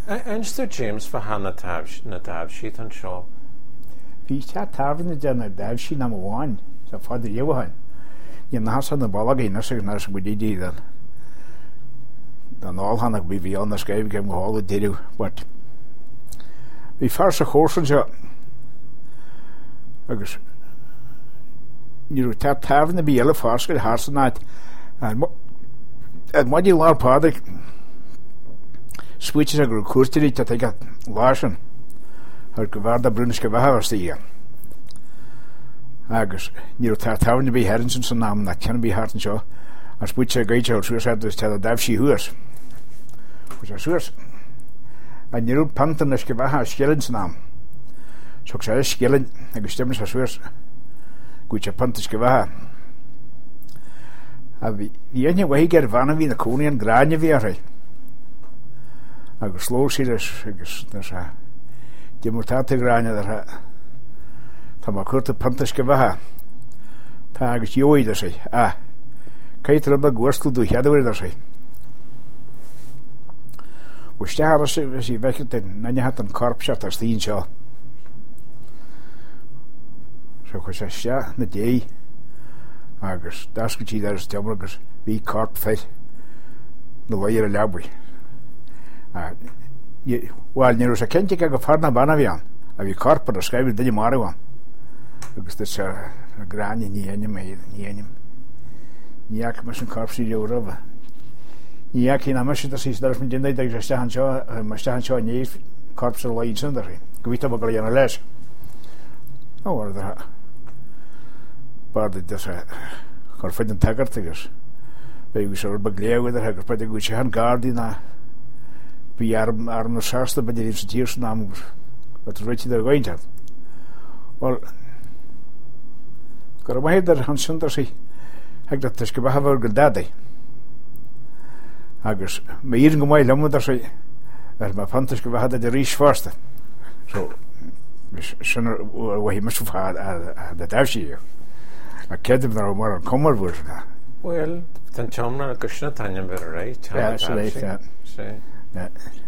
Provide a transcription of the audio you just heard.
Einstein James for Hannah Natab sheet and show. Bhí te tarhanna déna daibh sí na bháin sa fád dhéhain. Í násan na ballagaí na sig na go dí dan. Dan áhanana bhí bhí an na scaibh go hála déú, but bhí fear sa chósan seo agus níú te tarhanna bhí eile fáscail hásan náid maidí lápáda switches a gur cuairtirí te ag lásan ar go bhar a brúnas go bhehasta í agus níú tarhanna bhí Herinson san nám na cean bhí hátan seo a switche a gaite ar suasardas te a daibh sí huas a suas a níú pantan go bhethe a skillin san nám so sé skillin agus stemmas a suas gúte pantas go bhethe a bhí aine bhaigh ar bhana bhí na cónaí an gráine bhí ar agus sló sí agus de mortáte gráine tá má chuirta pantas go bhethe tá agus jóid a sé caiitar a ghuiirstúú cheadhir a sé Ustear sí bheith nanne hat an corpseart ar stín seo so chu sé se na dé agus dascotí ar stemar agus bhí corp feit na bhair a lebaí bháil níú sa cente go farna banna bhíán a bhí corpar a scaibh duine marháin agus se a gráine níanim níach mar an corpsí Europa níach hí na me sí dar min dinda ag stehan seo níos corpsa leid sundarí go bhí go dhéanana leis barda chur fid an tagart agus begus se ba léhid agus pe go sé an gardí na bhí arm na seasta be sa tíir san námúr réiti ar gáinte well gur maidir an sundar sí ag go bhehar go dada agus mé ían go maiid lemudar sé ar má fantas go bhehad a rís fásta so sinnar bhhí mu fá a daibhsí a ceadm nar mar an comar bhúr Well, tan teomna agus sinna taine ber a réit. sé